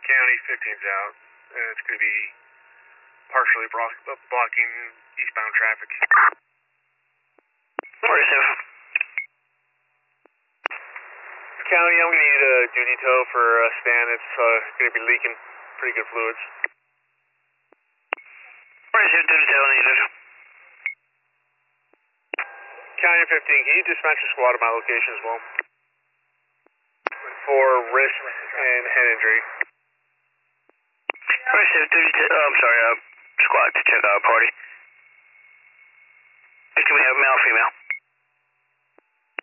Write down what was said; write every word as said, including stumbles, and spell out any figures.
County fifteen's out. Uh, it's going to be partially block- blocking eastbound traffic. forty-seven. County, I'm going to need a duty tow for uh, Stan. It's uh, going to be leaking pretty good fluids. forty-seven, duty tow needed. County fifteen, can you dispatch a squad at my location as well? For wrist and head injury. forty-seven, duty tow, oh, I'm sorry, uh, squad to check out party. Can we have male or female?